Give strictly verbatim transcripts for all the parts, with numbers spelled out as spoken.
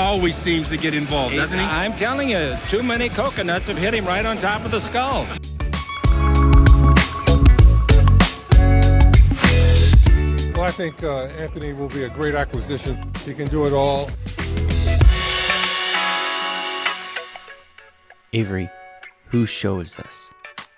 always seems to get involved, he, doesn't he? I'm telling you, too many coconuts have hit him right on top of the skull. Well, I think uh, Anthony will be a great acquisition. He can do it all. Avery, whose show is this?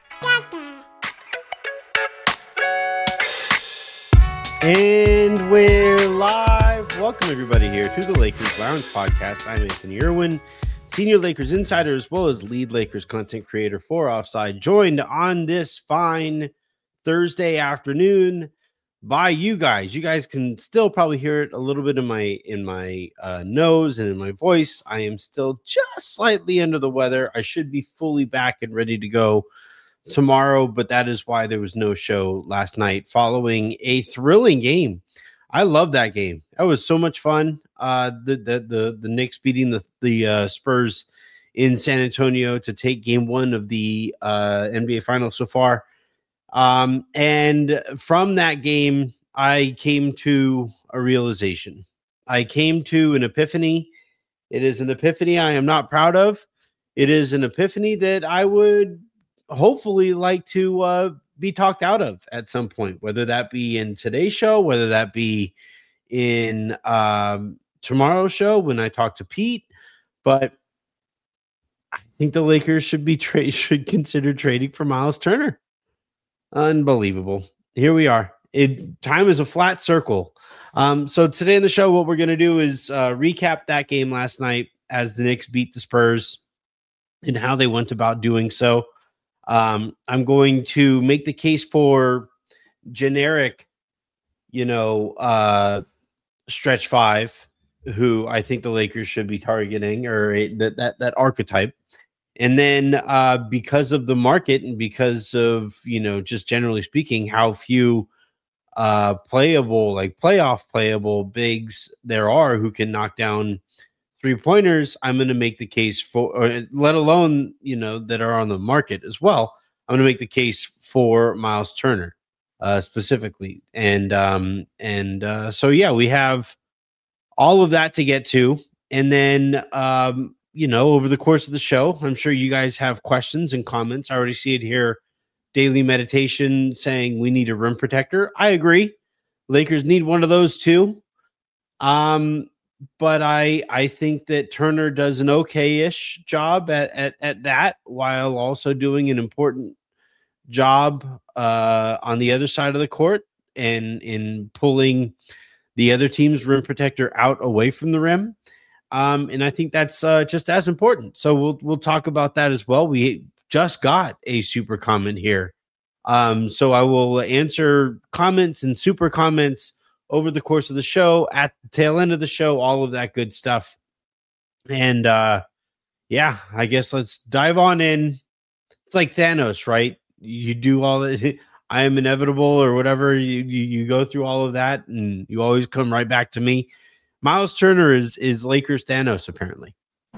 And we're live. Welcome everybody here to the Lakers Lounge Podcast. I'm Anthony Irwin, senior Lakers insider as well as lead Lakers content creator for Offside, joined on this fine Thursday afternoon by you guys. You guys can still probably hear it a little bit in my in my uh, nose and in my voice. I am still just slightly under the weather. I should be fully back and ready to go tomorrow, but that is why there was no show last night following a thrilling game. I love that game. That was so much fun. Uh, the the the the Knicks beating the the uh, Spurs in San Antonio to take game one of the uh, N B A Finals so far. Um, and from that game, I came to a realization. I came to an epiphany. It is an epiphany I am not proud of. It is an epiphany that I would hopefully like to uh, be talked out of at some point, whether that be in today's show, whether that be in um, tomorrow's show when I talk to Pete. But I think the Lakers should be tra- should consider trading for Miles Turner. Unbelievable. Here we are. It time is a flat circle. Um, so today in the show, what we're going to do is uh, recap that game last night as the Knicks beat the Spurs and how they went about doing so. Um, I'm going to make the case for generic, you know, uh, stretch five, who I think the Lakers should be targeting, or a, that that that archetype. And then uh, because of the market and because of, you know, just generally speaking, how few uh, playable, like playoff playable bigs there are who can knock down three pointers, I'm going to make the case for, or let alone, you know, that are on the market as well. I'm going to make the case for Miles Turner uh, specifically. And, um, and uh, so, yeah, we have all of that to get to. And then, um, you know, over the course of the show, I'm sure you guys have questions and comments. I already see it here. Daily Meditation saying we need a rim protector. I agree. Lakers need one of those too. Um, but I I think that Turner does an okay-ish job at, at, at that, while also doing an important job uh, on the other side of the court and in pulling the other team's rim protector out away from the rim. Um, and I think that's uh, just as important. So we'll we'll talk about that as well. We just got a super comment here. Um, so I will answer comments and super comments over the course of the show, at the tail end of the show, all of that good stuff. And uh, yeah, I guess let's dive on in. It's like Thanos, right? You do all that. I am inevitable or whatever. You, you you go through all of that and you always come right back to me. Miles Turner is is Lakers Thanos, apparently.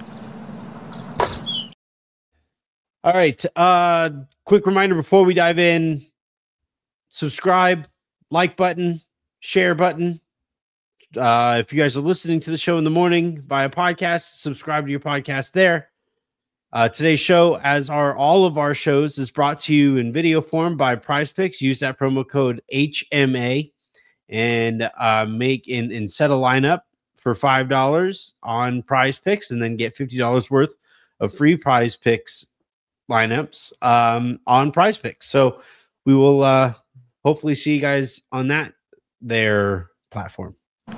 All right. Uh, quick reminder before we dive in: subscribe, like button, share button. Uh, if you guys are listening to the show in the morning via podcast, subscribe to your podcast there. Uh, today's show, as are all of our shows, is brought to you in video form by PrizePicks. Use that promo code H M A and uh, make and, and set a lineup for five dollars on PrizePicks, and then get fifty dollars worth of free PrizePicks lineups um, on PrizePicks. So we will uh, hopefully see you guys on that their platform.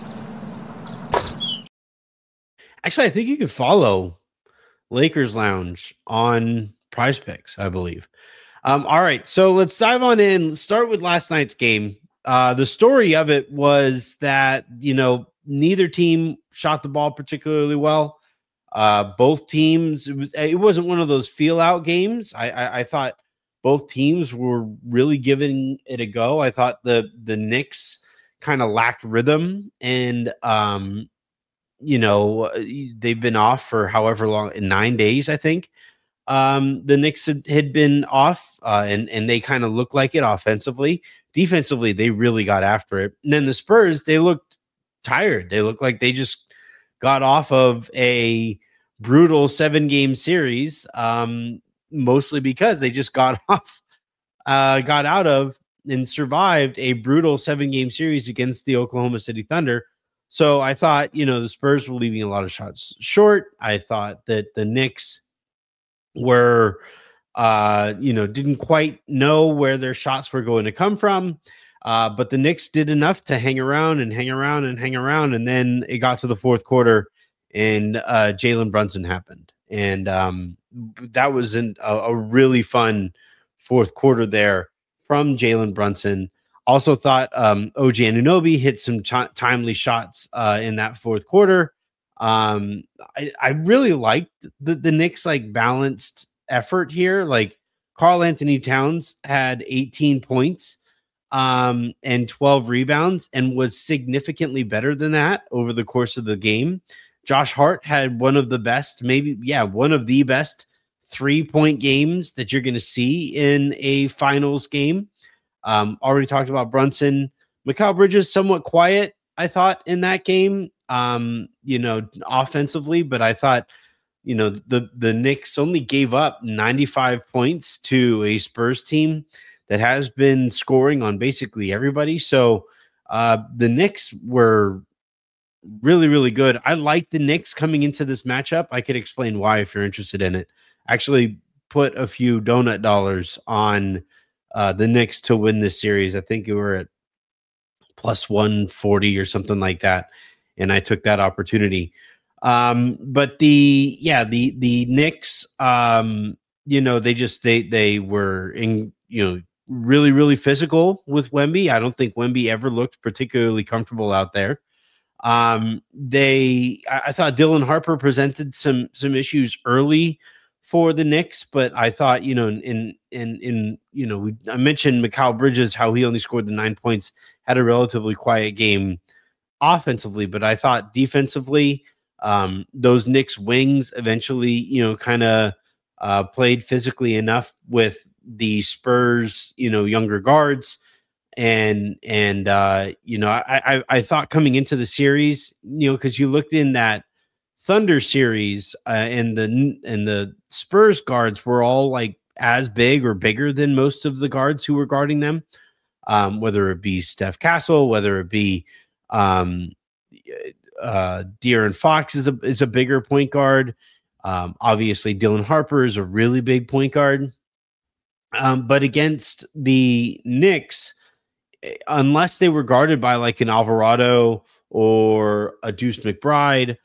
Actually, I think you can follow Lakers Lounge on PrizePicks, I believe. Um, all right, so let's dive on in. Let's start with last night's game. Uh, the story of it was that, you know, neither team shot the ball particularly well. Uh, both teams, it, was, it wasn't one of those feel-out games. I, I, I thought both teams were really giving it a go. I thought the the Knicks kind of lacked rhythm, and um, you know, they've been off for however long, nine days, I think. Um, the Knicks had, had been off, uh, and and they kind of looked like it offensively. Defensively, they really got after it. And then the Spurs, they looked tired. They looked like they just got off of a brutal seven game series, um, mostly because they just got off, uh, got out of and survived a brutal seven game series against the Oklahoma City Thunder. So I thought, you know, the Spurs were leaving a lot of shots short. I thought that the Knicks were, uh, you know, didn't quite know where their shots were going to come from. Uh, but the Knicks did enough to hang around and hang around and hang around. And then it got to the fourth quarter and uh, Jalen Brunson happened. And um, that was an, a, a really fun fourth quarter there from Jalen Brunson. Also thought um, O G Anunoby hit some ch- timely shots uh, in that fourth quarter. Um, I, I really liked the, the Knicks like balanced effort here. Like Karl Anthony Towns had eighteen points um, and twelve rebounds and was significantly better than that over the course of the game. Josh Hart had one of the best, maybe, yeah, one of the best three-point games that you're going to see in a finals game. Um, already talked about Brunson. Mikal Bridges, somewhat quiet, I thought, in that game, um, you know, offensively, but I thought, you know, the, the Knicks only gave up ninety-five points to a Spurs team that has been scoring on basically everybody. So uh, the Knicks were really, really good. I like the Knicks coming into this matchup. I could explain why if you're interested in it. Actually put a few donut dollars on uh, the Knicks to win this series. I think we were at plus one forty or something like that. And I took that opportunity. Um, but the, yeah, the, the Knicks, um, you know, they just, they, they were in, you know, really, really physical with Wemby. I don't think Wemby ever looked particularly comfortable out there. Um, they, I, I thought Dylan Harper presented some, some issues early for the Knicks, but I thought, you know, in, in, in, you know, we, I mentioned Mikal Bridges, how he only scored the nine points, had a relatively quiet game offensively, but I thought defensively, um, those Knicks wings eventually, you know, kind of, uh, played physically enough with the Spurs, you know, younger guards. And, and, uh, you know, I, I, I thought coming into the series, you know, cause you looked in that Thunder series, uh, and the, and the Spurs guards were all like as big or bigger than most of the guards who were guarding them. Um, whether it be Steph Castle, whether it be, um, uh, De'Aaron Fox is a, is a bigger point guard. Um, obviously Dylan Harper is a really big point guard. Um, but against the Knicks, unless they were guarded by like an Alvarado or a Deuce McBride,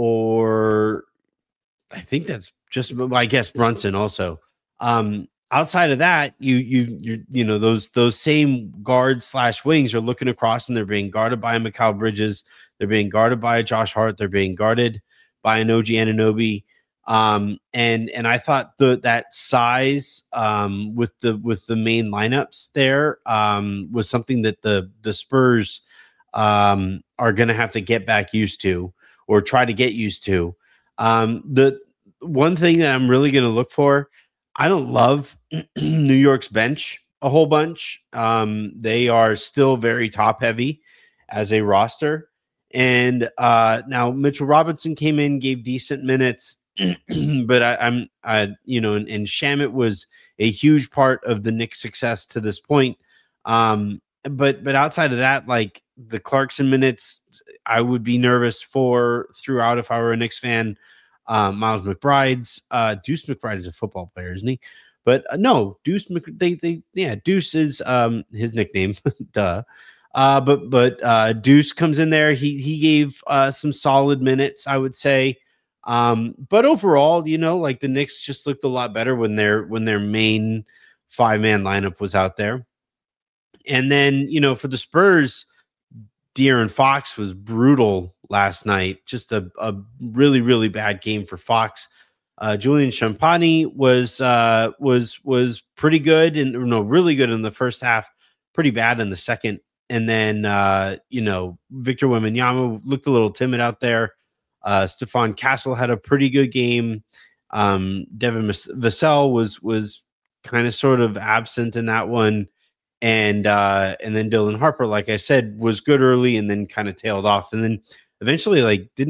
or I think that's just, I guess, Brunson also. Um, outside of that, you, you, you, you know, those, those same guards slash wings are looking across and they're being guarded by Mikal Bridges. They're being guarded by Josh Hart. They're being guarded by an O G Anunoby. Um, and, and I thought the, that size, um, with the, with the main lineups there, um, was something that the, the Spurs, um, are going to have to get back used to or try to get used to. Um, the one thing that I'm really going to look for, I don't love New York's bench a whole bunch. Um, they are still very top heavy as a roster. And, uh, now Mitchell Robinson came in, gave decent minutes. But I, I'm, I, you know, and, and Shamet was a huge part of the Knicks' success to this point. Um, but, but outside of that, like the Clarkson minutes, I would be nervous for throughout if I were a Knicks fan. Um, Miles McBride's, uh, Deuce McBride is a football player, isn't he? But uh, no, Deuce, Mc, they, they, yeah, Deuce is um his nickname, duh. Uh, but, but uh, Deuce comes in there. He, he gave uh some solid minutes, I would say. Um, but overall, you know, like the Knicks just looked a lot better when their when their main five man lineup was out there. And then, you know, for the Spurs, De'Aaron Fox was brutal last night. Just a, a really, really bad game for Fox. Uh, Julian Champagny was uh, was was pretty good and no, really good in the first half, pretty bad in the second. And then uh, you know, Victor Wembanyama looked a little timid out there. Uh, Stephon Castle had a pretty good game. Um, Devin Vassell was was kind of sort of absent in that one, and uh, and then Dylan Harper, like I said, was good early and then kind of tailed off, and then eventually like didn't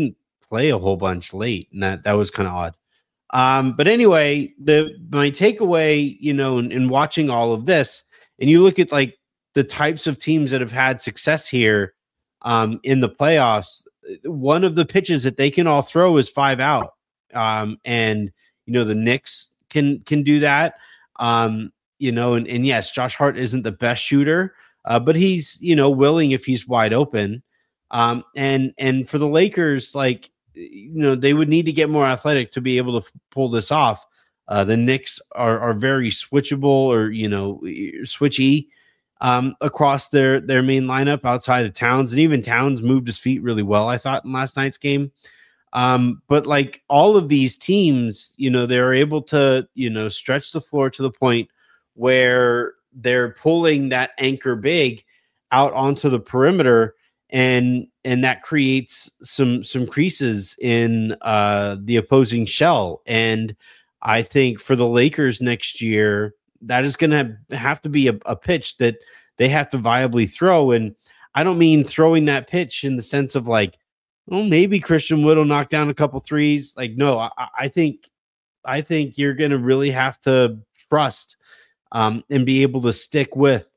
play a whole bunch late, and that that was kind of odd. Um, but anyway, the my takeaway, you know, in, in watching all of this, and you look at like the types of teams that have had success here um, in the playoffs. One of the pitches that they can all throw is five out, um, and you know the Knicks can can do that. Um, you know, and, and yes, Josh Hart isn't the best shooter, uh, but he's you know willing if he's wide open. Um, and and for the Lakers, like you know, they would need to get more athletic to be able to f- pull this off. Uh, the Knicks are are very switchable, or you know, switchy. Um, across their their main lineup outside of Towns, and even Towns moved his feet really well, I thought, in last night's game. Um, but like all of these teams, you know, they're able to, you know, stretch the floor to the point where they're pulling that anchor big out onto the perimeter, and and that creates some some creases in uh, the opposing shell. And I think for the Lakers next year, that is going to have to be a, a pitch that they have to viably throw. And I don't mean throwing that pitch in the sense of like, well, maybe Christian Wood will knock down a couple threes. Like, no, I, I think, I think you're going to really have to trust um, and be able to stick with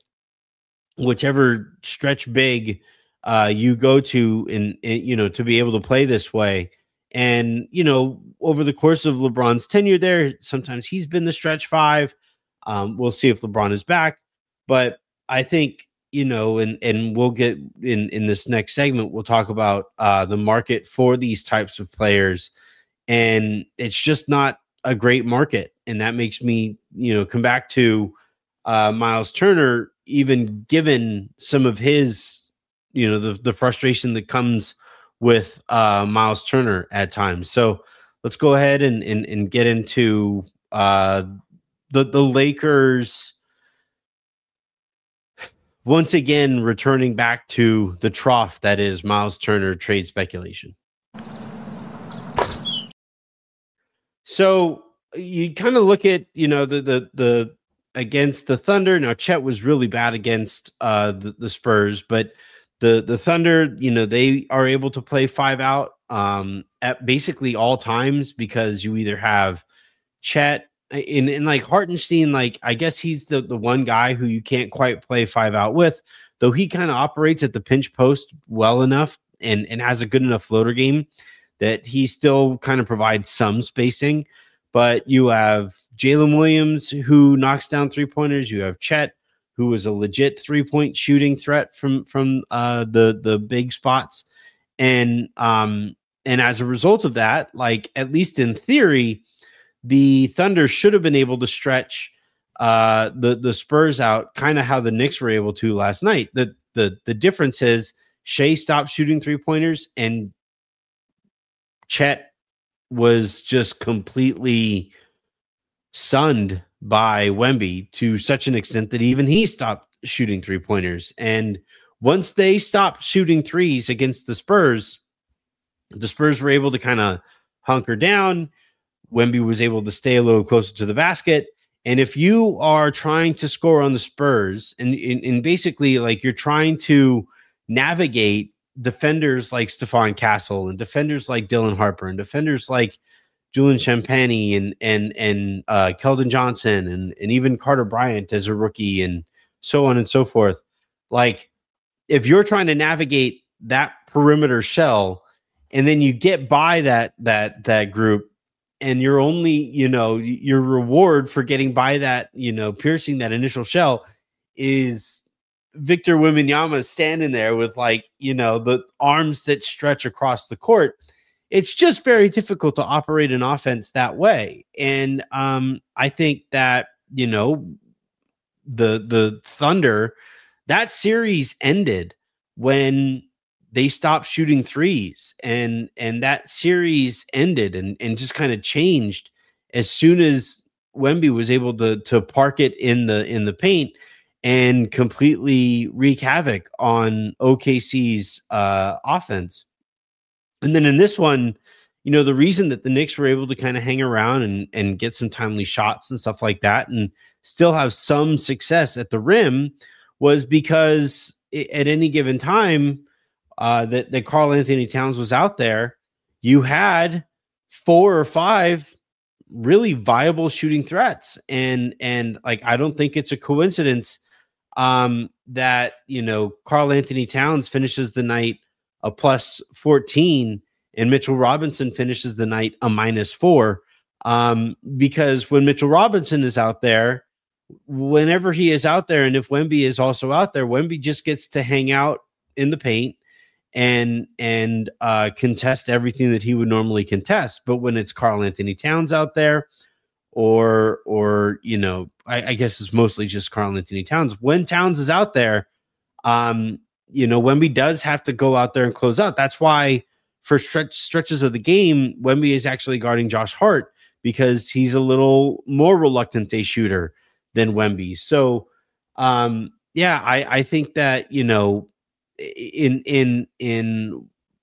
whichever stretch big uh, you go to in, in, you know, to be able to play this way. And, you know, over the course of LeBron's tenure there, sometimes he's been the stretch five. Um, we'll see if LeBron is back, but I think, you know, and, and we'll get in, in this next segment, we'll talk about uh, the market for these types of players, and it's just not a great market. And that makes me, you know, come back to uh, Miles Turner, even given some of his, you know, the, the frustration that comes with uh, Miles Turner at times. So let's go ahead and, and, and get into uh, The the Lakers once again returning back to the trough that is Miles Turner trade speculation. So you kind of look at, you know, the the the against the Thunder. Now Chet was really bad against uh, the, the Spurs, but the the Thunder, you know, they are able to play five out um, at basically all times because you either have Chet. In, in like Hartenstein, like I guess he's the, the one guy who you can't quite play five out with, though he kind of operates at the pinch post well enough and, and has a good enough floater game that he still kind of provides some spacing. But you have Jalen Williams who knocks down three pointers. You have Chet, who is a legit three point shooting threat from from uh, the the big spots, and um and as a result of that, like at least in theory, the Thunder should have been able to stretch uh, the the Spurs out, kind of how the Knicks were able to last night. The the the difference is Shea stopped shooting three pointers, and Chet was just completely stunned by Wemby to such an extent that even he stopped shooting three pointers. And once they stopped shooting threes against the Spurs, the Spurs were able to kind of hunker down. Wemby was able to stay a little closer to the basket. And if you are trying to score on the Spurs and, and, and basically like you're trying to navigate defenders like Stephon Castle and defenders like Dylan Harper and defenders like Julian Champagny and, and, and uh, Keldon Johnson and, and even Carter Bryant as a rookie and so on and so forth. Like if you're trying to navigate that perimeter shell and then you get by that, that, that group, and you're only, you know, your reward for getting by that, you know, piercing that initial shell is Victor Wembanyama standing there with like, you know, the arms that stretch across the court. It's just very difficult to operate an offense that way. And um, I think that, you know, the the Thunder, that series ended when they stopped shooting threes, and and that series ended and, and just kind of changed as soon as Wemby was able to to park it in the in the paint and completely wreak havoc on O K C's uh, offense. And then in this one, you know, the reason that the Knicks were able to kind of hang around and and get some timely shots and stuff like that and still have some success at the rim was because it, at any given time, Uh, that, that Karl Anthony Towns was out there, you had four or five really viable shooting threats. And, and like, I don't think it's a coincidence um, that, you know, Karl Anthony Towns finishes the night a plus fourteen and Mitchell Robinson finishes the night a minus four. Um, because when Mitchell Robinson is out there, whenever he is out there, and if Wemby is also out there, Wemby just gets to hang out in the paint and and uh, contest everything that he would normally contest. But when it's Karl Anthony Towns out there, or or you know, I, I guess it's mostly just Karl Anthony Towns. When Towns is out there, um, you know, Wemby does have to go out there and close out. That's why for stretch, stretches of the game, Wemby is actually guarding Josh Hart because he's a little more reluctant a shooter than Wemby. So, um, yeah, I, I think that, you know, in, in, in,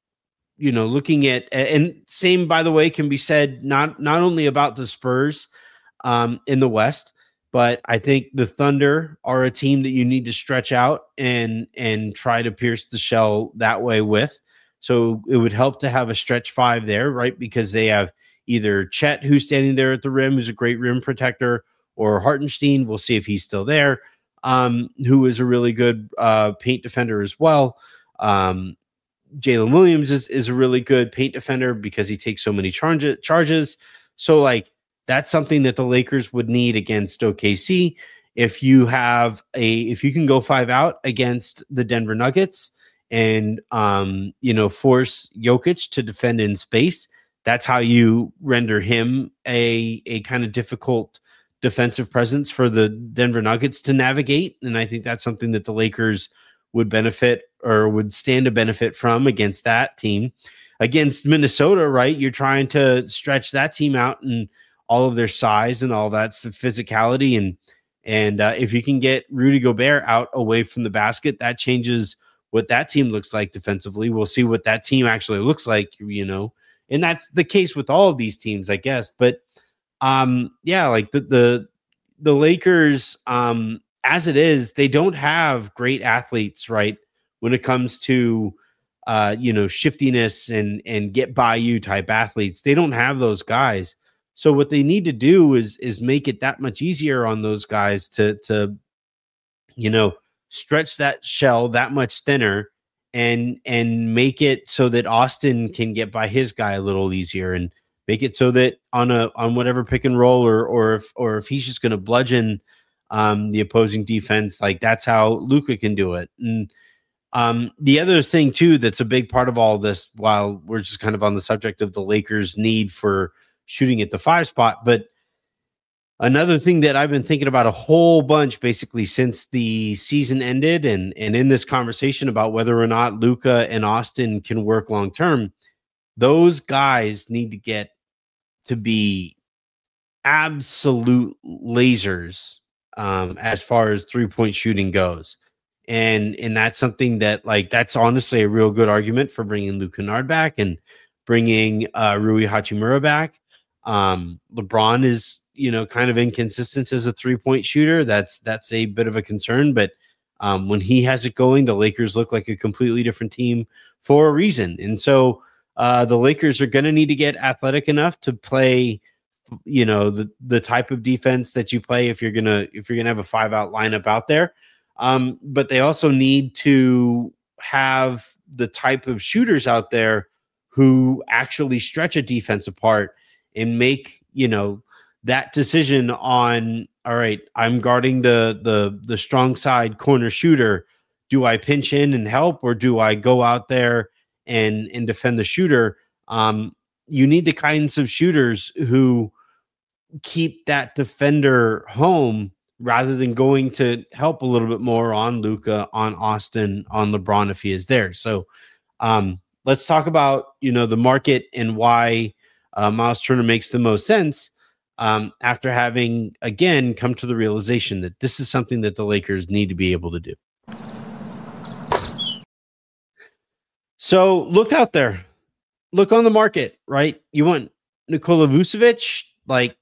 you know, looking at, and same, by the way, can be said, not, not only about the Spurs, um, in the West, but I think the Thunder are a team that you need to stretch out and, and try to pierce the shell that way with. So it would help to have a stretch five there, right? Because they have either Chet, who's standing there at the rim, who's a great rim protector, or Hartenstein. We'll see if he's still there, um, who is a really good uh, paint defender as well. Um, Jalen Williams is, is a really good paint defender because he takes so many charge- charges. So, like, that's something that the Lakers would need against O K C. If you have a, if you can go five out against the Denver Nuggets and, um, you know, force Jokic to defend in space, that's how you render him a, a kind of difficult defensive presence for the Denver Nuggets to navigate. And I think that's something that the Lakers would benefit or would stand to benefit from against that team. Against Minnesota, right? You're trying to stretch that team out and all of their size and all that physicality. And, and uh, if you can get Rudy Gobert out away from the basket, that changes what that team looks like defensively. We'll see what that team actually looks like, you know, and that's the case with all of these teams, I guess. But um, yeah, like the, the, the Lakers, um, as it is, they don't have great athletes, right? When it comes to, uh, you know, shiftiness and, and get by you type athletes, they don't have those guys. So what they need to do is, is make it that much easier on those guys to, to, you know, stretch that shell that much thinner and, and make it so that Austin can get by his guy a little easier, and make it so that on a, on whatever pick and roll, or, or if, or if he's just going to bludgeon um, the opposing defense, like that's how Luka can do it. And um, the other thing too, that's a big part of all this, while we're just kind of on the subject of the Lakers' need for shooting at the five spot, but another thing that I've been thinking about a whole bunch basically since the season ended, and, and in this conversation about whether or not Luka and Austin can work long term, those guys need to get to be absolute lasers um, as far as three-point shooting goes. And and that's something that, like, that's honestly a real good argument for bringing Luke Kennard back and bringing uh, Rui Hachimura back. Um, LeBron is, you know, kind of inconsistent as a three-point shooter. That's that's a bit of a concern. But um, when he has it going, the Lakers look like a completely different team for a reason. And so uh, the Lakers are going to need to get athletic enough to play, you know, the the type of defense that you play if you're gonna if you're gonna have a five-out lineup out there. Um, but they also need to have the type of shooters out there who actually stretch a defense apart and make, you know, that decision on, all right, I'm guarding the the the strong side corner shooter. Do I pinch in and help, or do I go out there and and defend the shooter? Um, you need the kinds of shooters who keep that defender home, rather than going to help a little bit more on Luka, on Austin, on LeBron if he is there. So um, let's talk about, you know, the market and why uh, Miles Turner makes the most sense um, after having, again, come to the realization that this is something that the Lakers need to be able to do. So look out there. Look on the market, right? You want Nikola Vucevic, like,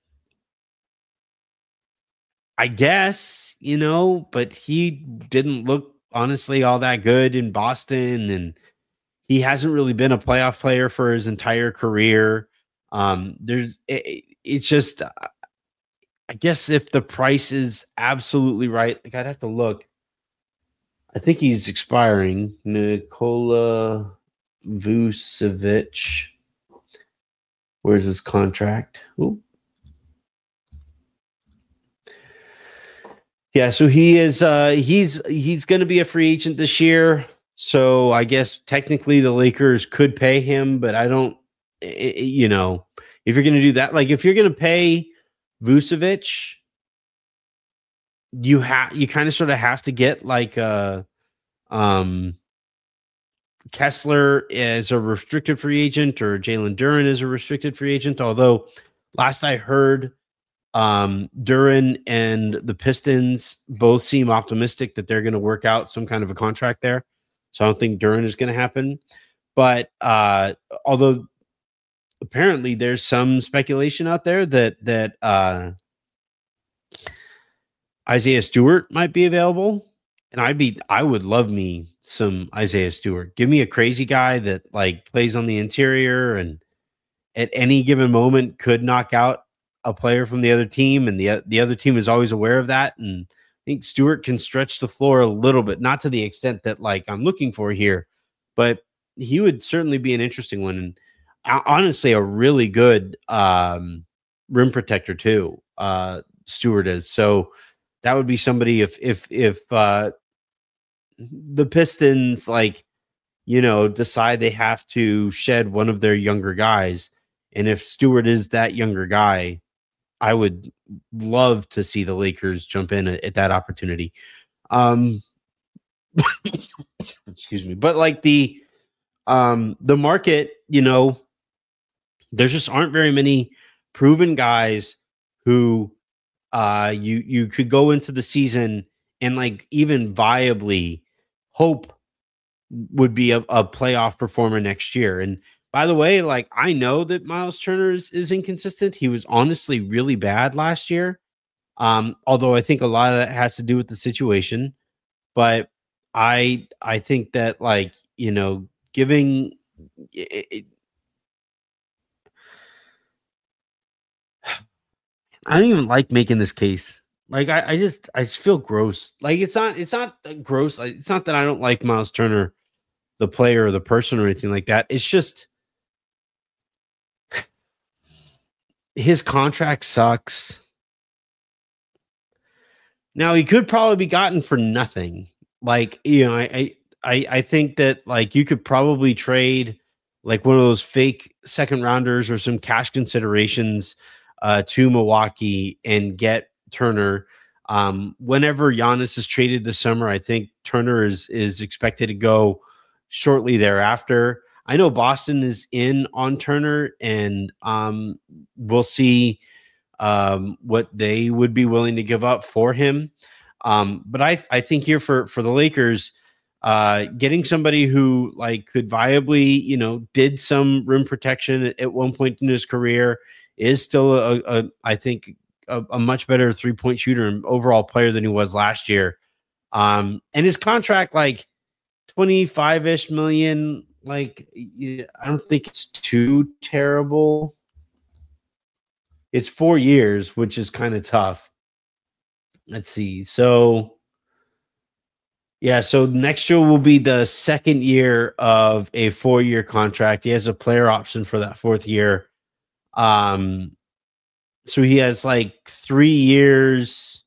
I guess, you know, but he didn't look honestly all that good in Boston. And he hasn't really been a playoff player for his entire career. Um, there's it, it's just, I guess if the price is absolutely right, like I'd have to look. I think he's expiring. Nikola Vucevic. Where's his contract? Ooh. Yeah, so he is uh he's he's going to be a free agent this year. So I guess technically the Lakers could pay him, but I don't it, you know, if you're going to do that, like if you're going to pay Vucevic, you have you kind of sort of have to get like uh um Kessler as a restricted free agent or Jalen Duren as a restricted free agent, although last I heard Um, Duren and the Pistons both seem optimistic that they're going to work out some kind of a contract there. So I don't think Duren is going to happen. But uh, although apparently there's some speculation out there that that uh, Isaiah Stewart might be available, and I'd be I would love me some Isaiah Stewart. Give me a crazy guy that like plays on the interior and at any given moment could knock out a player from the other team, and the the other team is always aware of that. And I think Stewart can stretch the floor a little bit, not to the extent that like I'm looking for here, but he would certainly be an interesting one. And honestly, a really good um, rim protector too. Uh, Stewart is. So that would be somebody if if if uh, the Pistons like you know decide they have to shed one of their younger guys, and if Stewart is that younger guy, I would love to see the Lakers jump in at, at that opportunity. Um, excuse me. But like the, um, the market, you know, there just aren't very many proven guys who, uh, you, you could go into the season and like even viably hope would be a, a playoff performer next year. And by the way, like I know that Miles Turner is, is inconsistent. He was honestly really bad last year. Um, although I think a lot of that has to do with the situation. But I I think that like, you know, giving it, it, I don't even like making this case. Like I, I just I just feel gross. Like it's not it's not gross. It's not that I don't like Miles Turner, the player or the person or anything like that. It's just his contract sucks. Now he could probably be gotten for nothing. Like, you know, I, I, I think that like you could probably trade like one of those fake second rounders or some cash considerations uh, to Milwaukee and get Turner. Um, whenever Giannis is traded this summer, I think Turner is is expected to go shortly thereafter. I know Boston is in on Turner, and um, we'll see um, what they would be willing to give up for him. Um, but I, I think here for, for the Lakers, uh, getting somebody who like could viably, you know, did some rim protection at, at one point in his career is still a, a I think a, a much better three point shooter and overall player than he was last year. Um, and his contract, like twenty-five ish million. Like, I don't think it's too terrible. It's four years, which is kind of tough. Let's see. So, yeah, so next year will be the second year of a four-year contract. He has a player option for that fourth year. Um, so he has like three years,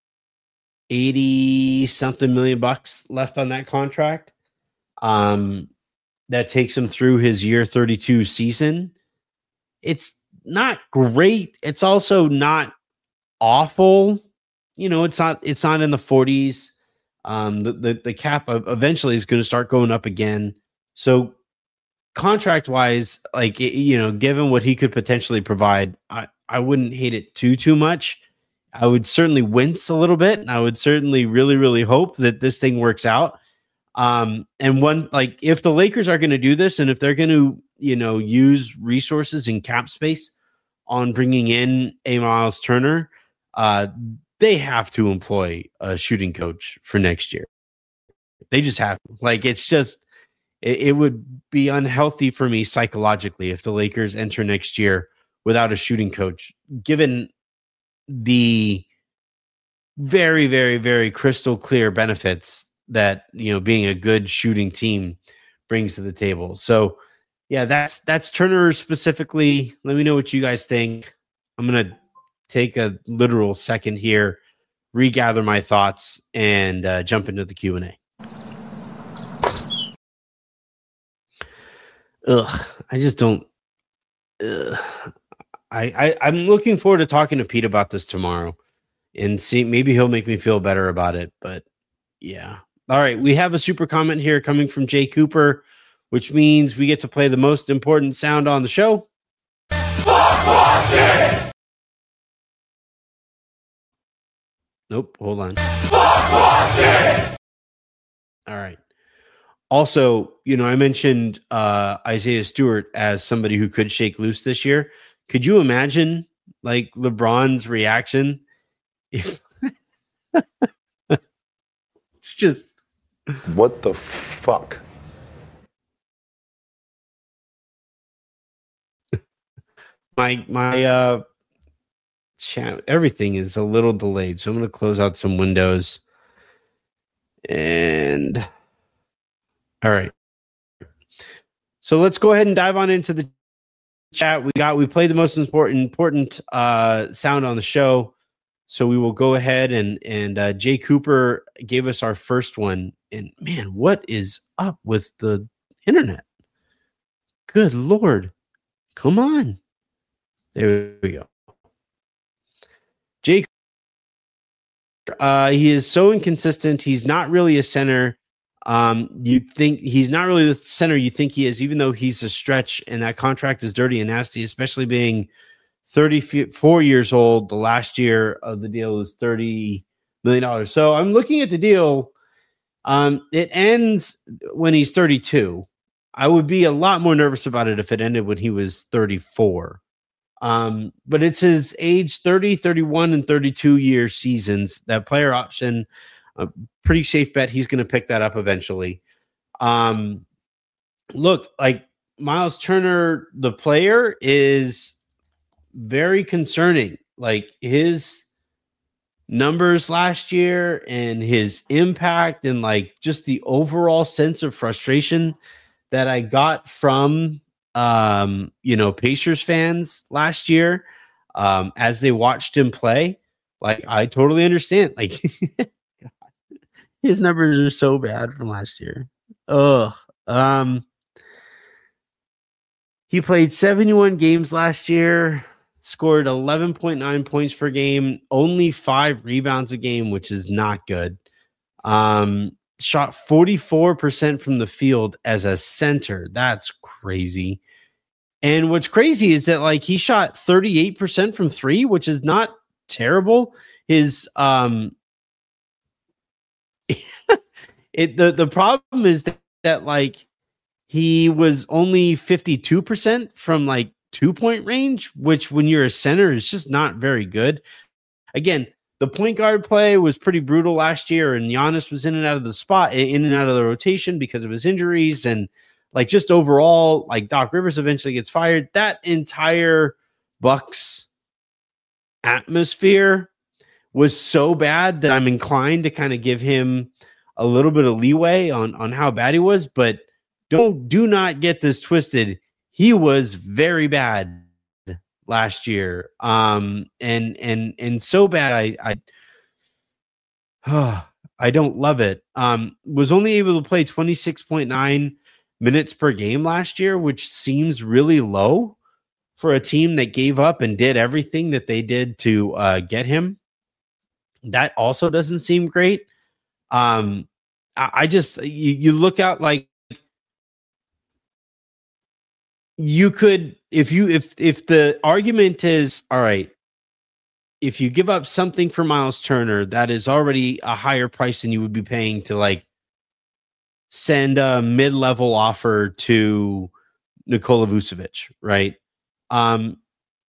eighty-something million bucks left on that contract. Um, that takes him through his year thirty-two season. It's not great. It's also not awful. You know, it's not it's not in the forties. Um, the, the, the cap eventually is going to start going up again. So contract wise, like, you know, given what he could potentially provide, I, I wouldn't hate it too, too much. I would certainly wince a little bit. And I would certainly really, really hope that this thing works out. Um, and one, like, if the Lakers are going to do this, and if they're going to, you know, use resources and cap space on bringing in a Miles Turner, uh, they have to employ a shooting coach for next year. They just have to. Like, it's just, it, it would be unhealthy for me psychologically if the Lakers enter next year without a shooting coach, given the very, very, very crystal clear benefits that, you know, being a good shooting team brings to the table. So yeah, that's, that's Turner specifically. Let me know what you guys think. I'm going to take a literal second here, regather my thoughts, and uh, jump into the Q and A. Ugh, I just don't. Ugh. I, I I'm looking forward to talking to Pete about this tomorrow, and see, maybe he'll make me feel better about it. But yeah, all right. We have a super comment here coming from Jay Cooper, which means we get to play the most important sound on the show. Nope, hold on. All right. Also, you know, I mentioned uh, Isaiah Stewart as somebody who could shake loose this year. Could you imagine, like, LeBron's reaction if it's just what the fuck? My my uh chat, everything is a little delayed, so I'm going to close out some windows. And all right, so let's go ahead and dive on into the chat. We got we played the most important important uh, sound on the show, so we will go ahead and and uh, Jay Cooper gave us our first one. And man, what is up with the internet? Good Lord, come on! There we go. Jake, uh, he is so inconsistent. He's not really a center. Um, you think he's not really the center you think he is, even though he's a stretch, and that contract is dirty and nasty, especially being thirty-four years old. The last year of the deal is thirty million dollars. So I'm looking at the deal. Um, it ends when he's thirty-two. I would be a lot more nervous about it if it ended when he was thirty-four. Um, but it's his age thirty, thirty-one, and thirty-two year seasons. That player option, a pretty safe bet he's going to pick that up eventually. Um, look, like Miles Turner, the player, is very concerning. Like his numbers last year and his impact and like just the overall sense of frustration that I got from Um, you know, Pacers fans last year, um, as they watched him play, like I totally understand. Like his numbers are so bad from last year. Ugh. Um, he played seventy-one games last year, scored eleven point nine points per game, only five rebounds a game, which is not good. Um, shot forty-four percent from the field as a center. That's crazy. And what's crazy is that like he shot thirty-eight percent from three, which is not terrible. His um it the, the problem is that, that like he was only fifty-two percent from like two point range, which when you're a center is just not very good. Again, the point guard play was pretty brutal last year, and Giannis was in and out of the spot, in and out of the rotation because of his injuries. And like just overall, like Doc Rivers eventually gets fired. That entire Bucks atmosphere was so bad that I'm inclined to kind of give him a little bit of leeway on, on how bad he was. But don't do not get this twisted. He was very bad last year. Um, and and and so bad I I oh, I don't love it. Um, was only able to play twenty-six point nine minutes per game last year, which seems really low for a team that gave up and did everything that they did to uh, get him. That also doesn't seem great. Um, I, I just you, you look out like you could if you if if the argument is all right, if you give up something for Miles Turner, that is already a higher price than you would be paying to like send a mid-level offer to Nikola Vucevic, right? Um,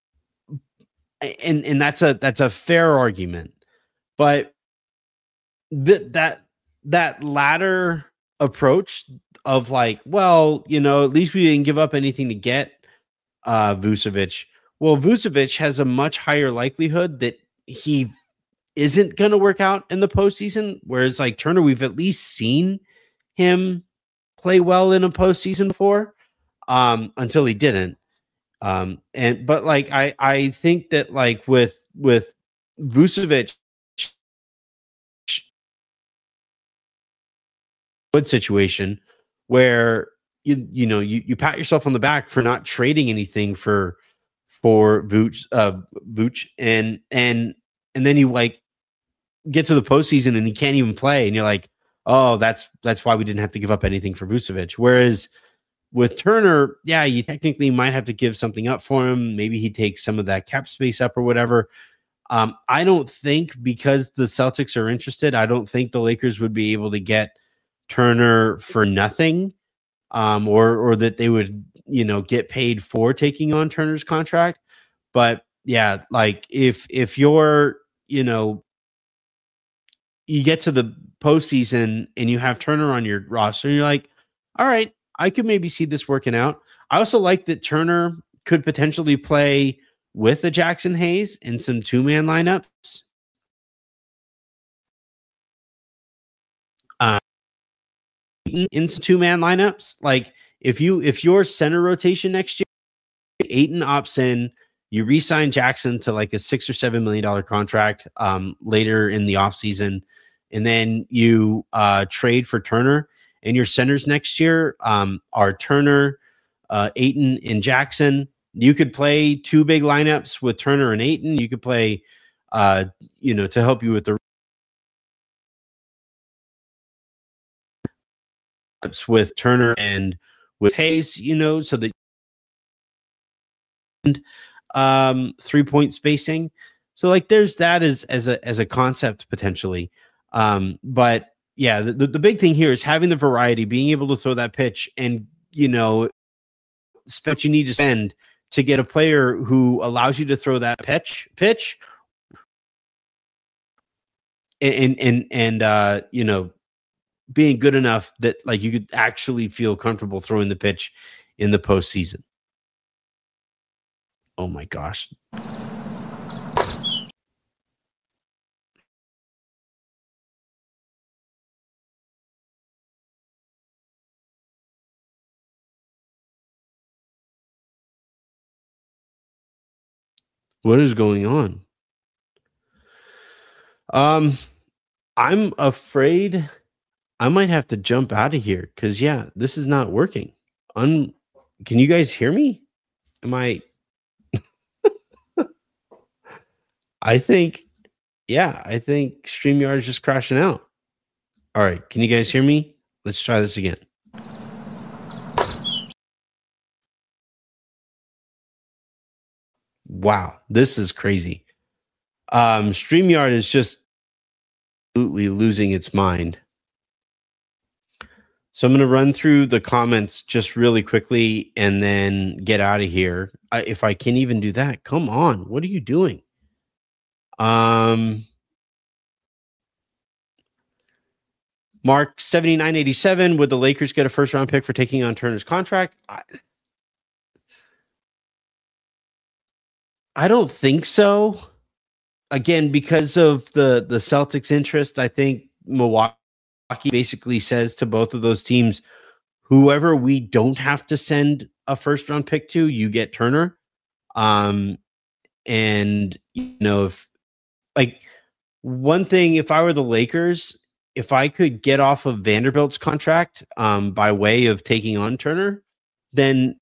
and and that's a that's a fair argument, but that that that latter approach of like, well, you know, at least we didn't give up anything to get uh, Vucevic. Well, Vucevic has a much higher likelihood that he isn't going to work out in the postseason. Whereas like Turner, we've at least seen him play well in a postseason before, um, until he didn't. Um, and but like I I think that like with with Vucevic, good situation where you you know you you pat yourself on the back for not trading anything for for Vooch uh Vooch and and and then you like get to the postseason and he can't even play and you're like, oh, that's that's why we didn't have to give up anything for Vucevic. Whereas with Turner, yeah, you technically might have to give something up for him. Maybe he takes some of that cap space up or whatever. Um, I don't think because the Celtics are interested, I don't think the Lakers would be able to get Turner for nothing, um, or or that they would, you know, get paid for taking on Turner's contract. But yeah, like if if you're, you know, you get to the postseason and you have Turner on your roster, and you're like, all right, I could maybe see this working out. I also like that Turner could potentially play with a Jackson Hayes in some two-man lineups. Uh, in some two-man lineups. Like if you if your center rotation next year, Ayton opts in, you re-sign Jackson to like a six or seven million dollar contract um, later in the offseason, and then you uh, trade for Turner. And your centers next year um, are Turner, uh, Ayton, and Jackson. You could play two big lineups with Turner and Ayton. You could play, uh, you know, to help you with the with Turner and with Hayes, you know, so that um, three point spacing. So like, there's that as as a as a concept potentially, um, but. Yeah, the, the big thing here is having the variety, being able to throw that pitch and, you know, spend what you need to spend to get a player who allows you to throw that pitch, pitch and, and, and uh, you know, being good enough that like you could actually feel comfortable throwing the pitch in the postseason. Oh my gosh. What is going on? Um, I'm afraid I might have to jump out of here because yeah, this is not working. Un- Can you guys hear me? Am I? I think, yeah, I think StreamYard is just crashing out. All right, can you guys hear me? Let's try this again. Wow, this is crazy. Um, StreamYard is just absolutely losing its mind. So I'm going to run through the comments just really quickly and then get out of here. I, if I can even do that, come on. What are you doing? Um, Mark seventy-nine eighty-seven, would the Lakers get a first round pick for taking on Turner's contract? I, I don't think so. Again, because of the, the Celtics' interest, I think Milwaukee basically says to both of those teams, whoever we don't have to send a first round pick to, you get Turner. Um, and, you know, if like one thing, if I were the Lakers, if I could get off of Vanderbilt's contract um, by way of taking on Turner, then,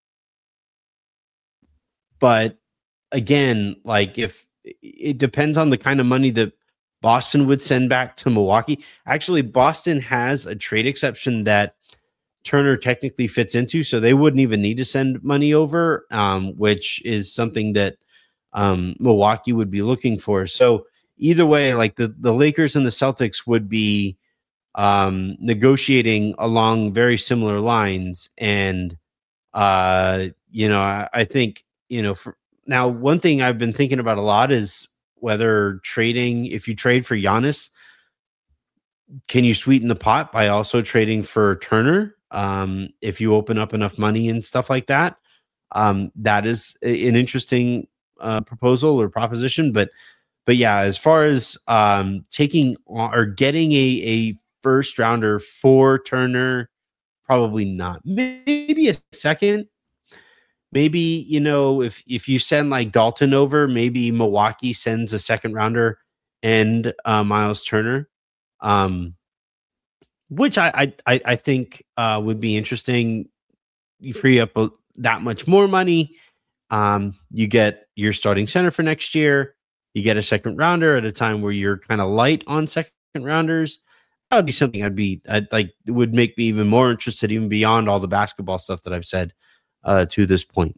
but again, like if it depends on the kind of money that Boston would send back to Milwaukee. Actually, Boston has a trade exception that Turner technically fits into, so they wouldn't even need to send money over, um, which is something that um, Milwaukee would be looking for. So either way, like the, the Lakers and the Celtics would be um, negotiating along very similar lines. And, uh, you know, I, I think, you know, for now, one thing I've been thinking about a lot is whether trading, if you trade for Giannis, can you sweeten the pot by also trading for Turner? Um, if you open up enough money and stuff like that, um, that is an interesting uh, proposal or proposition. But, but yeah, as far as um, taking or getting a, a first rounder for Turner, probably not. Maybe a second. Maybe, you know, if if you send like Dalton over, maybe Milwaukee sends a second rounder and uh, Miles Turner. Um, which I I I think uh, would be interesting. You free up a, that much more money. Um, you get your starting center for next year. You get a second rounder at a time where you're kind of light on second rounders. That would be something I'd be I'd like. It would make me even more interested, even beyond all the basketball stuff that I've said uh, to this point.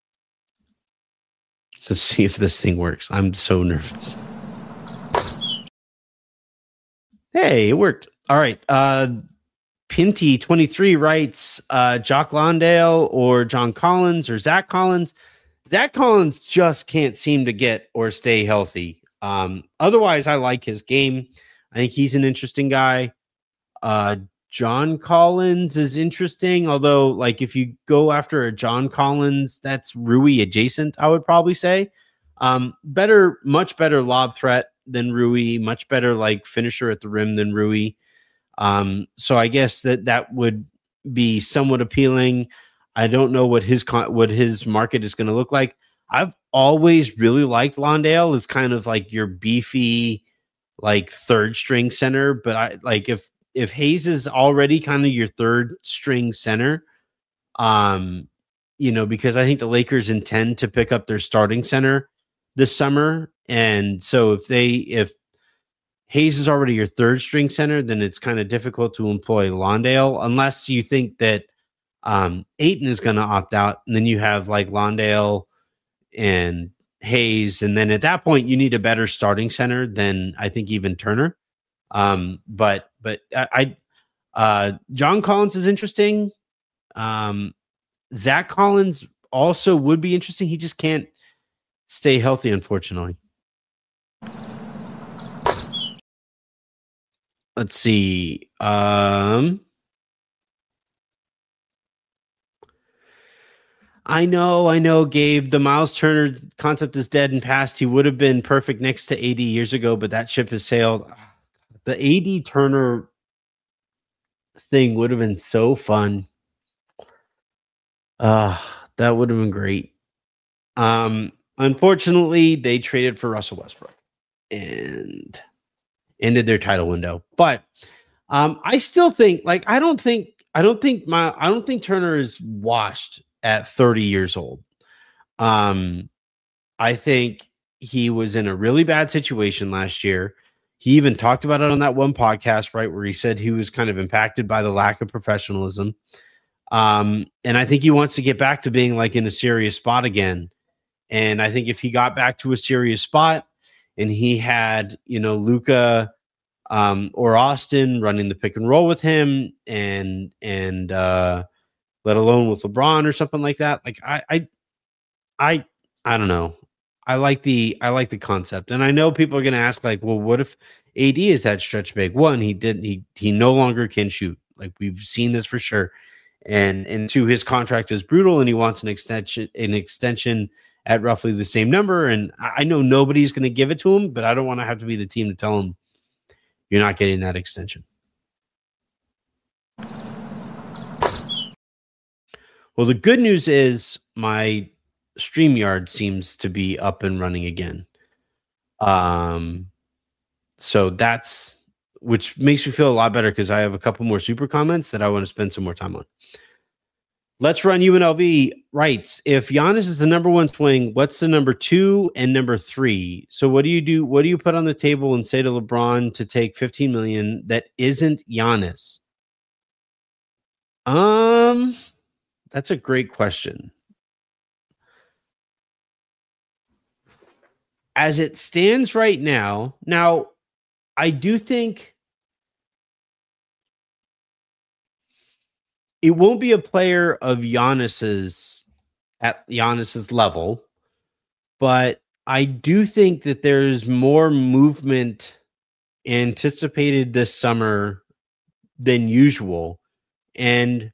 Let's see if this thing works. I'm so nervous. Hey, it worked. All right. Uh, Pinty twenty-three writes uh, Jock Landale or John Collins or Zach Collins. Zach Collins just can't seem to get or stay healthy. Um, otherwise, I like his game. I think he's an interesting guy. Uh, John Collins is interesting, although, like, if you go after a John Collins, that's Rui adjacent, I would probably say. Um, better, much better lob threat than Rui, much better, like, finisher at the rim than Rui. Um, so I guess that that would be somewhat appealing. I don't know what his con- what his market is going to look like. I've always really liked Landale as kind of like your beefy, like third string center. But I like if if Hayes is already kind of your third string center, um, you know, because I think the Lakers intend to pick up their starting center this summer, and so if they if Hayes is already your third string center, then it's kind of difficult to employ Landale unless you think that um, Ayton is going to opt out, and then you have like Landale and Hayes, and then at that point you need a better starting center than I think even Turner. Um, but but I, I uh, John Collins is interesting. Um, Zach Collins also would be interesting. He just can't stay healthy, unfortunately. Let's see. Um, I know, I know, Gabe. The Miles Turner concept is dead and past. He would have been perfect next to A D years ago, but that ship has sailed. The A D Turner thing would have been so fun. Uh, that would have been great. Um, unfortunately, they traded for Russell Westbrook and ended their title window. But um, I still think, like, I don't think, I don't think my, I don't think Turner is washed at thirty years old. Um, I think he was in a really bad situation last year. He even talked about it on that one podcast, right, where he said he was kind of impacted by the lack of professionalism. Um, and I think he wants to get back to being like in a serious spot again. And I think if he got back to a serious spot and he had, you know, Luka um, or Austin running the pick and roll with him and, and, uh, let alone with LeBron or something like that. Like I, I, I, I don't know. I like the, I like the concept. And I know people are going to ask like, well, what if A D is that stretch big? One, he didn't, he, he no longer can shoot. Like we've seen this for sure. And, and two, his contract is brutal and he wants an extension, an extension at roughly the same number. And I know nobody's going to give it to him, but I don't want to have to be the team to tell him you're not getting that extension. Well, the good news is my StreamYard seems to be up and running again. Um, so that's, which makes me feel a lot better because I have a couple more super comments that I want to spend some more time on. Let's Run U N L V writes, if Giannis is the number one swing, what's the number two and number three? So what do you do? What do you put on the table and say to LeBron to take fifteen million that isn't Giannis? Um, that's a great question. As it stands right now, now I do think it won't be a player of Giannis's at Giannis's level, but I do think that there's more movement anticipated this summer than usual, and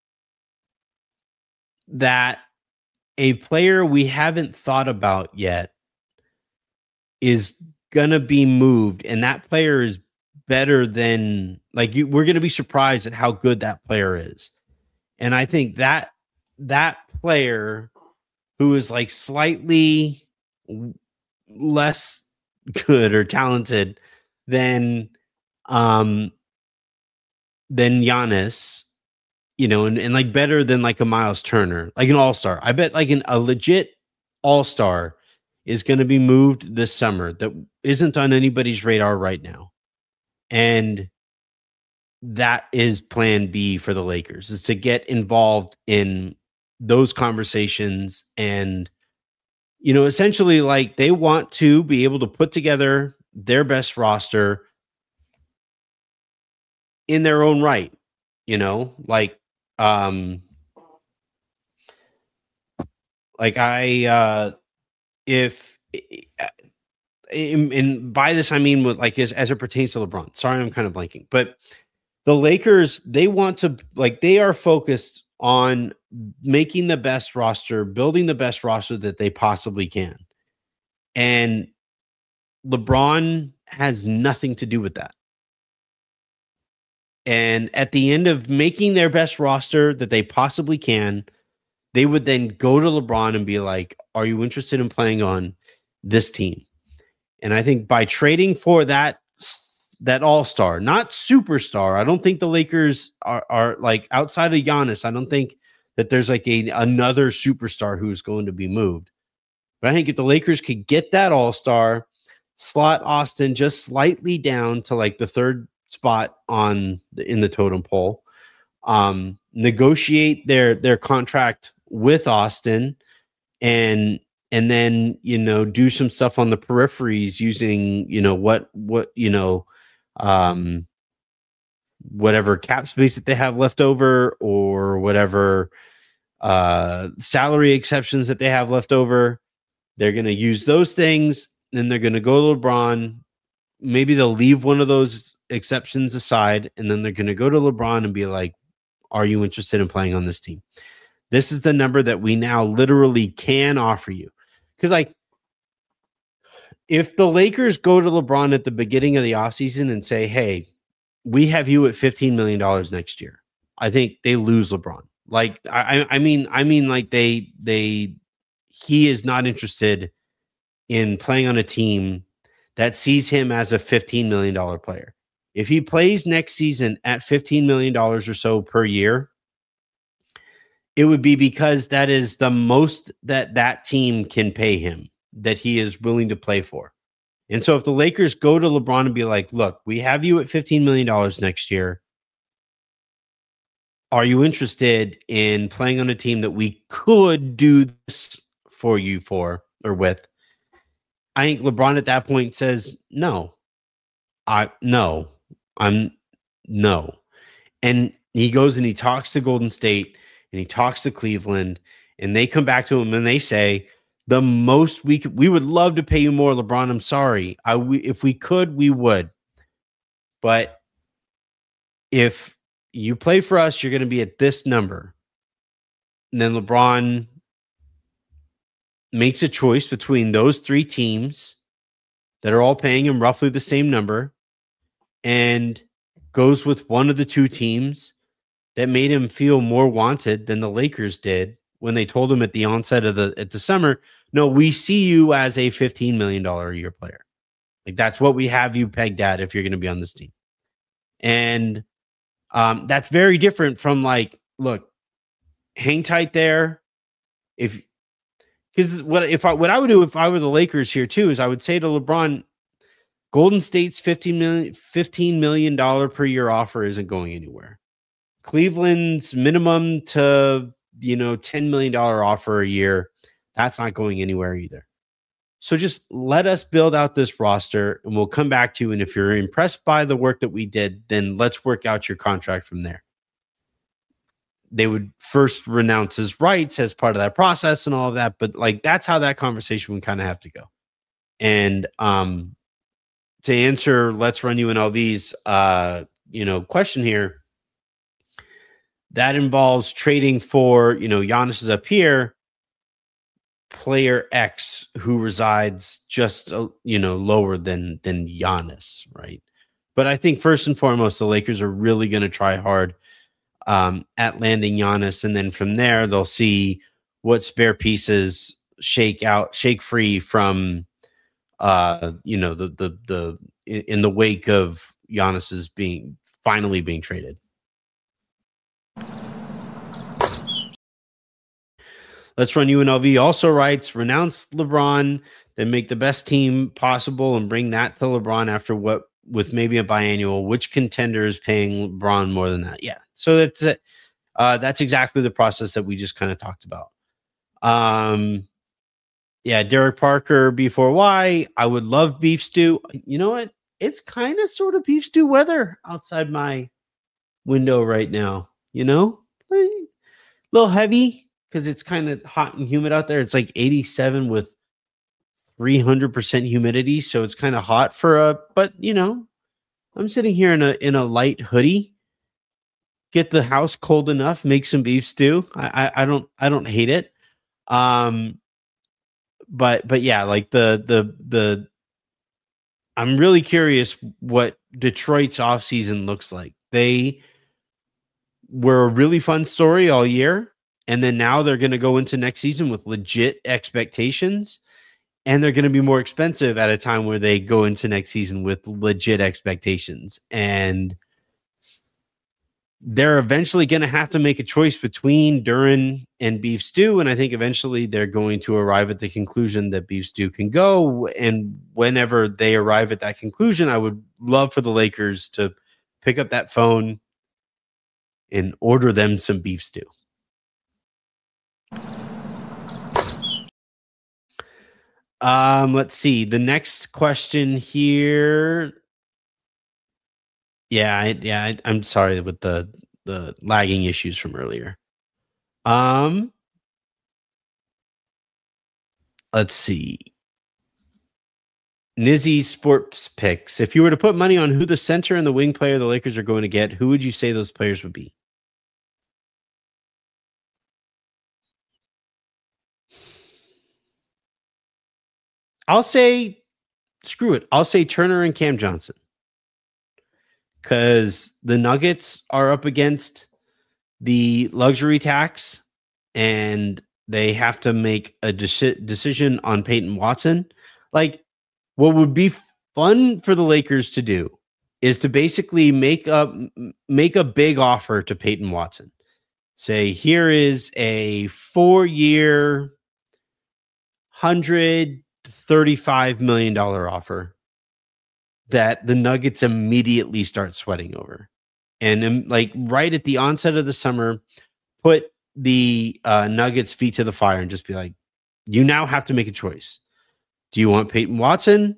that a player we haven't thought about yet is gonna be moved, and that player is better than like you. We're gonna be surprised at how good that player is, and I think that that player who is like slightly less good or talented than um than Giannis, you know, and, and like better than like a Miles Turner, like an all-star. I bet like an, a legit all-star is going to be moved this summer that isn't on anybody's radar right now. And that is plan B for the Lakers, is to get involved in those conversations. And, you know, essentially like they want to be able to put together their best roster in their own right, you know, like, um, like I, uh, if, and by this, I mean, with like, as, as it pertains to LeBron, sorry, I'm kind of blanking, but the Lakers, they want to, like, they are focused on making the best roster, building the best roster that they possibly can. And LeBron has nothing to do with that. And at the end of making their best roster that they possibly can, they would then go to LeBron and be like, are you interested in playing on this team? And I think by trading for that, that all-star, not superstar, I don't think the Lakers are, are like outside of Giannis. I don't think that there's like a, another superstar who's going to be moved. But I think if the Lakers could get that all-star, slot Austin just slightly down to like the third spot on the, in the totem pole, um, negotiate their their contract with Austin, and and then, you know, do some stuff on the peripheries using, you know, what what you know, um, whatever cap space that they have left over, or whatever uh, salary exceptions that they have left over. They're going to use those things, then they're going to go to LeBron. Maybe they'll leave one of those exceptions aside, and then they're going to go to LeBron and be like, are you interested in playing on this team? This is the number that we now literally can offer you. Because, like, if the Lakers go to LeBron at the beginning of the offseason and say, hey, we have you at fifteen million dollars next year, I think they lose LeBron. Like, I, I mean, I mean, like they, they, he is not interested in playing on a team that sees him as a fifteen million dollars player. If he plays next season at fifteen million dollars or so per year, it would be because that is the most that that team can pay him, that he is willing to play for. And so if the Lakers go to LeBron and be like, look, we have you at fifteen million dollars next year. Are you interested in playing on a team that we could do this for you for or with? I think LeBron at that point says, no, I, no, I'm no. And he goes and he talks to Golden State and he talks to Cleveland, and they come back to him and they say, the most we could, we would love to pay you more, LeBron. I'm sorry. I, we, if we could, we would. But if you play for us, you're going to be at this number. And then LeBron makes a choice between those three teams that are all paying him roughly the same number, and goes with one of the two teams that made him feel more wanted than the Lakers did when they told him at the onset of the at the summer, no, we see you as a fifteen million dollars a year player. Like, that's what we have you pegged at if you're going to be on this team. And um, that's very different from like, look, hang tight there. If Because what if I what I would do if I were the Lakers here too is I would say to LeBron, Golden State's fifteen million fifteen million dollars per year offer isn't going anywhere. Cleveland's minimum to, you know, ten million dollars offer a year, that's not going anywhere either. So just let us build out this roster, and we'll come back to you. And if you're impressed by the work that we did, then let's work out your contract from there. They would first renounce his rights as part of that process and all of that. But like, that's how that conversation would kind of have to go. And um, to answer, let's run U N L V's uh, you know, question here. That involves trading for, you know, Giannis is up here, player X who resides just, uh, you know, lower than than Giannis, right? But I think first and foremost, the Lakers are really going to try hard um, at landing Giannis, and then from there they'll see what spare pieces shake out, shake free from, uh, you know, the the the in the wake of Giannis's being finally being traded. Let's Run U N L V also writes, renounce LeBron, then make the best team possible and bring that to LeBron after what, with maybe a biannual. Which contender is paying LeBron more than that? Yeah. So that's it. Uh, that's exactly the process that we just kind of talked about. Um, yeah, Derek Parker, B four Y. I would love beef stew. You know what? It's kind of sort of beef stew weather outside my window right now. You know, a little heavy because it's kind of hot and humid out there. It's like eighty-seven with three hundred percent humidity, so it's kind of hot for a. But you know, I'm sitting here in a in a light hoodie. Get the house cold enough, make some beef stew. I I, I don't I don't hate it. Um, but but yeah, like the the the. I'm really curious what Detroit's offseason looks like. They were a really fun story all year, and then now they're going to go into next season with legit expectations, and they're going to be more expensive at a time where they go into next season with legit expectations. And they're eventually going to have to make a choice between Duren and beef stew. And I think eventually they're going to arrive at the conclusion that beef stew can go. And whenever they arrive at that conclusion, I would love for the Lakers to pick up that phone and order them some beef stew. Um, let's see. The next question here. Yeah, I, yeah, I, I'm sorry with the the lagging issues from earlier. Um, let's see. Nizzy Sports Picks. If you were to put money on who the center and the wing player the Lakers are going to get, who would you say those players would be? I'll say, screw it. I'll say Turner and Cam Johnson. Because the Nuggets are up against the luxury tax and they have to make a deci- decision on Peyton Watson. Like, what would be fun for the Lakers to do is to basically make up make a big offer to Peyton Watson. Say, here is a four-year, one hundred thirty-five million dollars offer that the Nuggets immediately start sweating over. And um, like right at the onset of the summer, put the uh, Nuggets feet to the fire and just be like, you now have to make a choice. Do you want Peyton Watson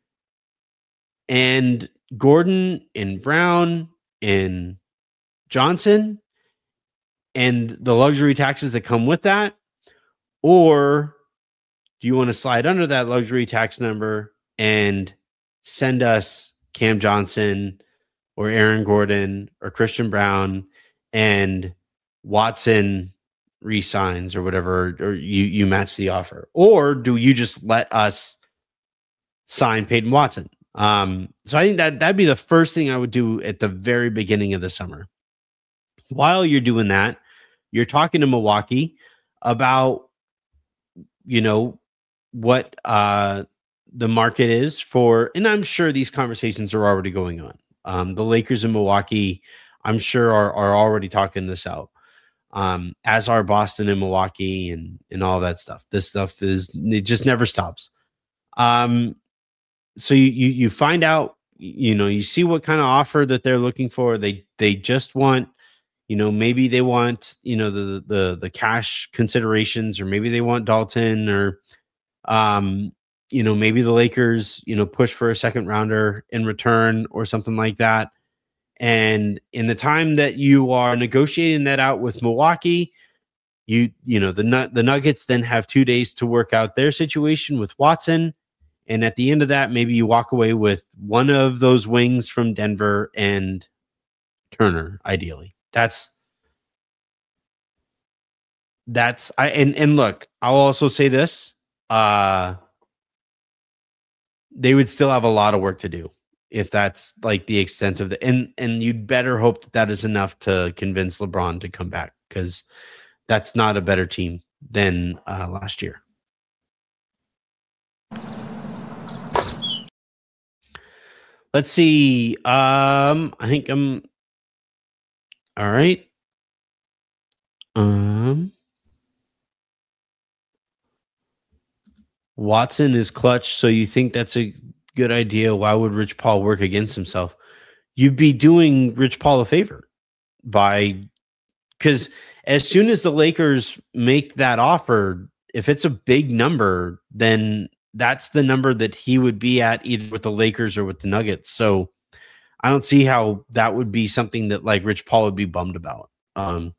and Gordon and Brown and Johnson and the luxury taxes that come with that? Or do you want to slide under that luxury tax number and send us Cam Johnson or Aaron Gordon or Christian Brown and Watson resigns or whatever, or you, you match the offer? Or do you just let us sign Peyton Watson? Um, so I think that that'd be the first thing I would do at the very beginning of the summer. While you're doing that, you're talking to Milwaukee about, you know, what, uh, the market is for, and I'm sure these conversations are already going on. Um, the Lakers in Milwaukee, I'm sure are, are already talking this out. Um, as are Boston and Milwaukee and, and all that stuff. This stuff is, it just never stops. Um, so you, you, you find out, you know, you see what kind of offer that they're looking for. They, they just want, you know, maybe they want, you know, the, the, the cash considerations, or maybe they want Dalton, or, um, you know, maybe the Lakers, you know, push for a second rounder in return or something like that. And in the time that you are negotiating that out with Milwaukee, you, you know, the the Nuggets then have two days to work out their situation with Watson. And at the end of that, maybe you walk away with one of those wings from Denver and Turner, ideally. That's that's I and, and look, I'll also say this. Uh they would still have a lot of work to do if that's like the extent of the and and you'd better hope that that is enough to convince LeBron to come back, because that's not a better team than uh, last year. Let's see. Um, I think I'm all right. Um, Watson is clutch, so you think that's a good idea? Why would Rich Paul work against himself? You'd be doing Rich Paul a favor by, because as soon as the Lakers make that offer, if it's a big number, then that's the number that he would be at either with the Lakers or with the Nuggets. So I don't see how that would be something that like Rich Paul would be bummed about. Um,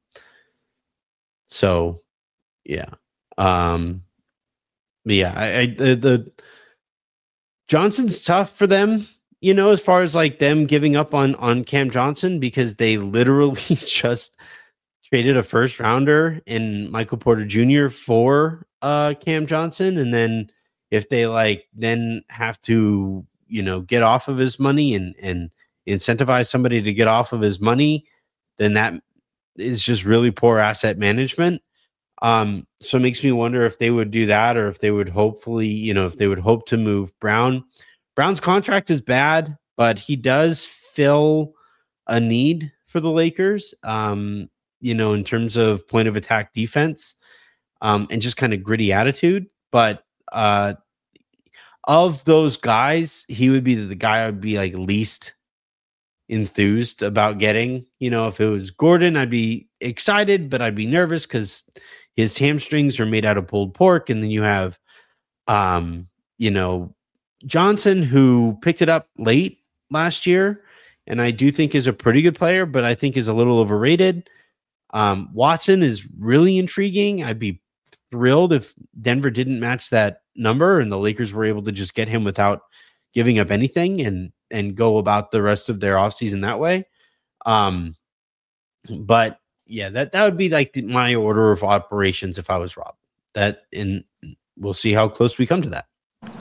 so yeah. Um, but yeah, I, I the, the Johnson's tough for them, you know, as far as like them giving up on, on Cam Johnson, because they literally just traded a first rounder in Michael Porter Junior for uh, Cam Johnson. And then if they like then have to, you know, get off of his money and, and incentivize somebody to get off of his money, then that is just really poor asset management. Um, so it makes me wonder if they would do that, or if they would hopefully, you know, if they would hope to move Brown. Brown's contract is bad, but he does fill a need for the Lakers, um, you know, in terms of point of attack defense, um, and just kind of gritty attitude. But uh, of those guys, he would be the guy I would be like least enthused about getting. You know, if it was Gordon, I'd be excited, but I'd be nervous because his hamstrings are made out of pulled pork. And then you have, um, you know, Johnson, who picked it up late last year, and I do think is a pretty good player, but I think is a little overrated. Um, Watson is really intriguing. I'd be thrilled if Denver didn't match that number and the Lakers were able to just get him without giving up anything and and go about the rest of their offseason that way. Um, but yeah, that, that would be like the, my order of operations if I was Rob. That, and we'll see how close we come to that.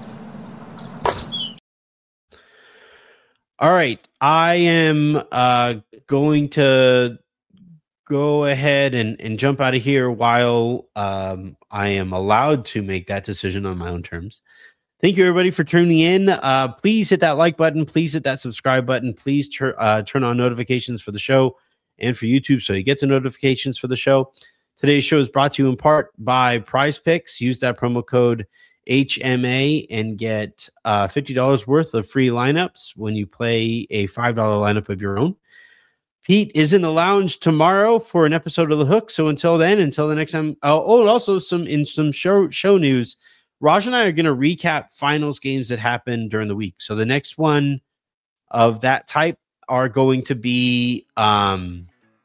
All right, I am uh, going to go ahead and, and jump out of here while um, I am allowed to make that decision on my own terms. Thank you, everybody, for tuning in. Uh, please hit that like button. Please hit that subscribe button. Please tur- uh, turn on notifications for the show and for YouTube so you get the notifications for the show. Today's show is brought to you in part by Prize Picks. Use that promo code H M A and get uh, fifty dollars worth of free lineups when you play a five dollar lineup of your own. Pete is in the lounge tomorrow for an episode of The Hook. So until then, until the next time. Oh, oh and also some in some show show news. Raj and I are going to recap finals games that happened during the week. So the next one of that type are going to be um,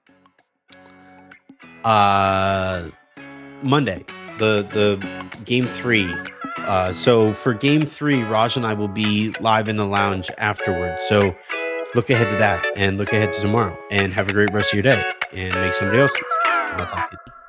uh, Monday, the the game three. Uh, so for game three, Raj and I will be live in the lounge afterwards. So look ahead to that and look ahead to tomorrow and have a great rest of your day and make somebody else's. I'll talk to you.